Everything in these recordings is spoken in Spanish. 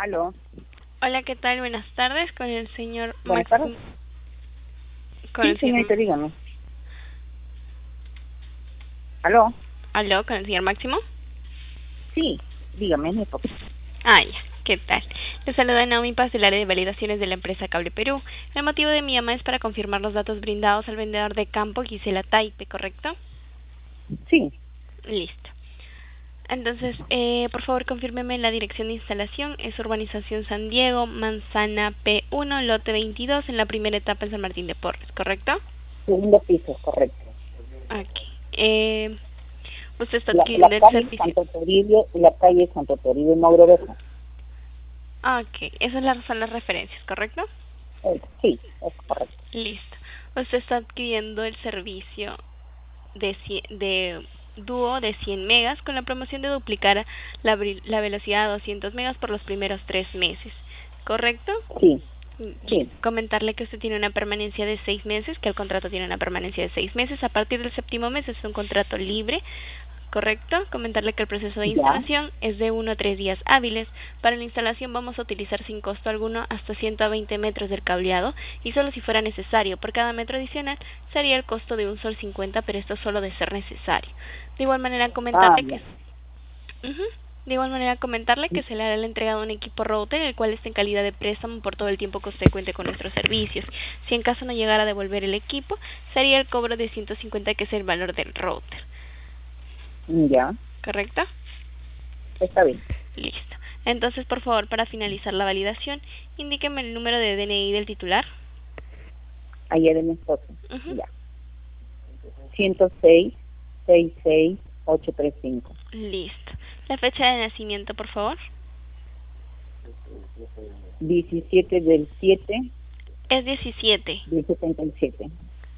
Aló, Hola, ¿qué tal? Buenas tardes, con el señor buenas tardes. Máximo. Con Sí, el señorita, señor. dígame. Aló, Aló, con el señor Máximo. sí, dígame, es mi esposo. Ah, ya, ¿qué tal? Le saluda Naomi Paz del área de validaciones de la empresa Cable Perú. El motivo de mi llamada es para confirmar los datos brindados al vendedor de campo Gisela Taipe, ¿correcto? Sí, Listo. Entonces, por favor, confírmeme la dirección de instalación. Es Urbanización San Diego, Manzana P1, lote 22, en la primera etapa en San Martín de Porres, ¿correcto? segundo piso, correcto. Ok. Usted está La adquiriendo el calle servicio. Santo Toribio y la calle Santo Toribio en Mogrovejo. Ok, esas son las referencias, ¿correcto? Sí, es correcto. Listo. Usted está adquiriendo el servicio de dúo de 100 megas con la promoción de duplicar la velocidad a 200 megas por los primeros 3 meses, ¿correcto? Sí, Bien, sí. comentarle que usted tiene una permanencia de 6 meses, que el contrato tiene una permanencia de 6 meses. A partir del séptimo mes es un contrato libre, ¿correcto? Comentarle que el proceso de Ya. instalación es de 1 a 3 días hábiles. Para la instalación vamos a utilizar sin costo alguno hasta 120 metros del cableado y solo si fuera necesario. Por cada metro adicional sería el costo de un sol 50, pero esto solo de ser necesario. De igual manera Ah, comentarle que ya. Ujú. De igual manera comentarle que se le hará la entrega de un equipo router, el cual está en calidad de préstamo por todo el tiempo que usted cuente con nuestros servicios. Si en caso no llegara a devolver el equipo, sería el cobro de 150, que es el valor del router. Ya, ¿Correcto? está bien. Listo. Entonces, por favor, para finalizar la validación, indíqueme el número de DNI del titular. Ayer de mi esposo. Ujú. Ya. 106 66 835. Listo. La fecha de nacimiento, por favor. 17 del 7 Es 17. del 77.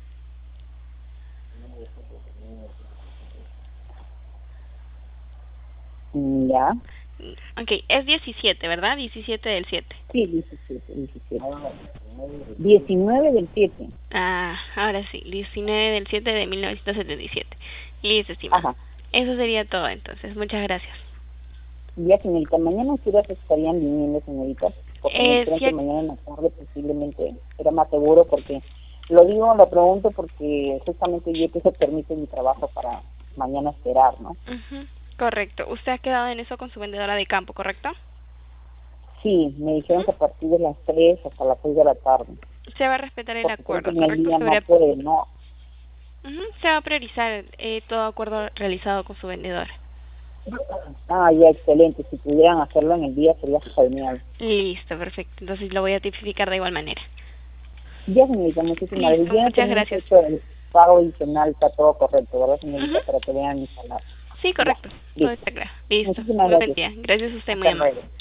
Ya. Ok, es 17, ¿verdad? 17 del 7. Sí, 17, 17. 19 del 7. Ah, ahora sí, 19 del 7 de 1977. Listo, estimado. Ajá. Eso sería todo entonces. Muchas gracias. Ya, señorita, mañana ¿qué horas estarían viniendo, señorita? Porque me dijeron Sí, que mañana en la tarde posiblemente era más seguro, porque lo pregunto porque justamente yo que se permite mi trabajo para mañana esperar, ¿no? ujú, correcto. Usted ha quedado en eso con su vendedora de campo, ¿correcto? Sí, me Ujú. dijeron que a partir de las 3 hasta las 6 de la tarde, Se va a respetar el porque creo que acuerdo, en el ¿correcto? día no puede, ¿no? Se va a priorizar todo acuerdo realizado con su vendedora. Ah, ya, excelente. Si pudieran hacerlo en el día sería genial. Listo, perfecto. Entonces lo voy a tipificar de igual manera. Ya, señorita, muchísimas gracias. Listo, Ya muchas tenemos gracias. hecho el pago adicional, está todo correcto, ¿verdad, Ujú. señorita? Para que vean mi salario. Sí, Ya, correcto. Todo listo. está claro. Listo. Muchísimas Muy buen gracias. día. Gracias a usted, muy Hasta amable. luego.